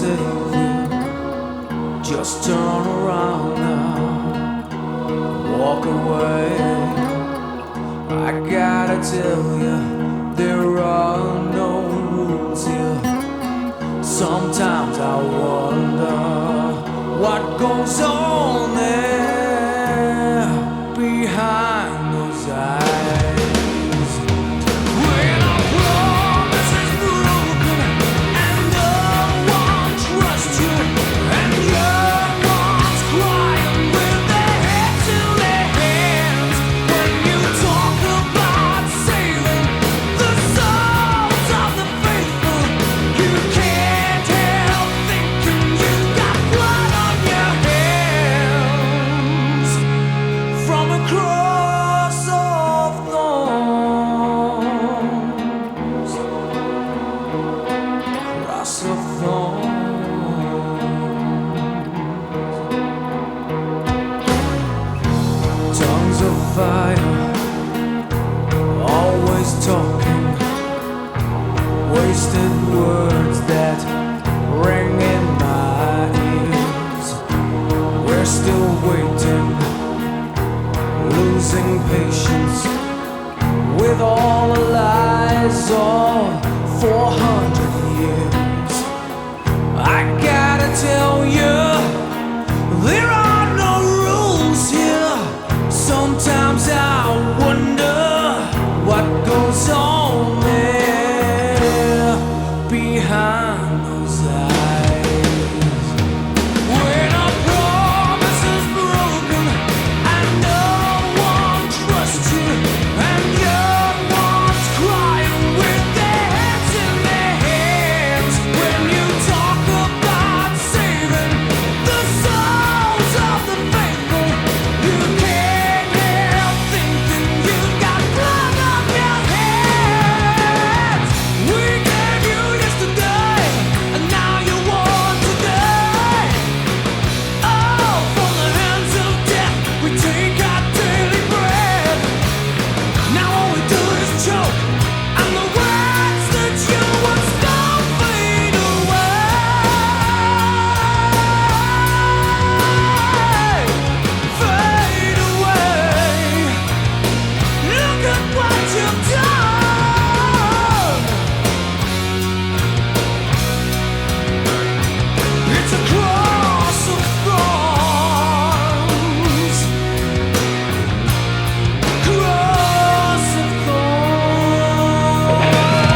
save you. Just turn around now, walk away. I gotta tell you, there are no rules here. Sometimes I wonder what goes on there behind those eyes. When a promise is broken and no one trusts you, and young ones crying with their heads in their hands, when you talk about saving the souls of the faithful, you can't help thinking you've got blood on your hands from a cross of thorns. Cross of thorns. Tongues of fire, always talking, wasted words that ring in my ears. We're still waiting, losing patience with all the lies of 400 years. I gotta tell you, there are no rules here. Sometimes I wonder what goes on there behind those eyes. When a promise is broken and no one trusts you, and young ones crying with their heads in their hands, when you talk about saving the souls of the faithful, you can't help thinking you've got blood on your hands. We gave you yesterday, and now you want today. Oh, from the hands of death we take our daily bread. Now all we do is choke, and the words that you once spoke fade away, fade away. Look at what you've done. It's a cross of thorns, cross of thorns.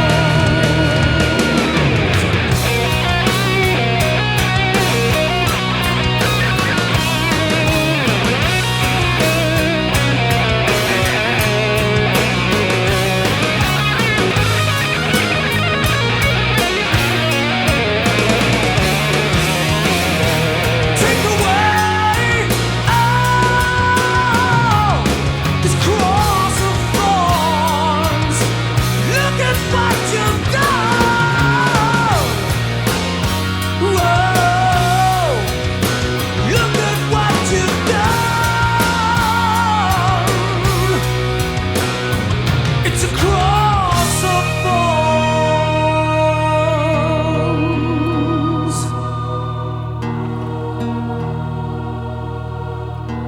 Take away all this cross of thorns. Look at what you've done. Whoa, look at what you've done. It's a cross of thorns.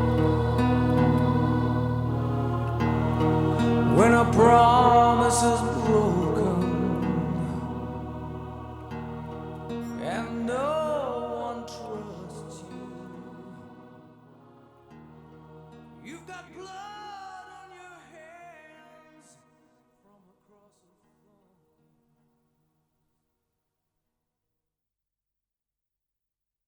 When a promise is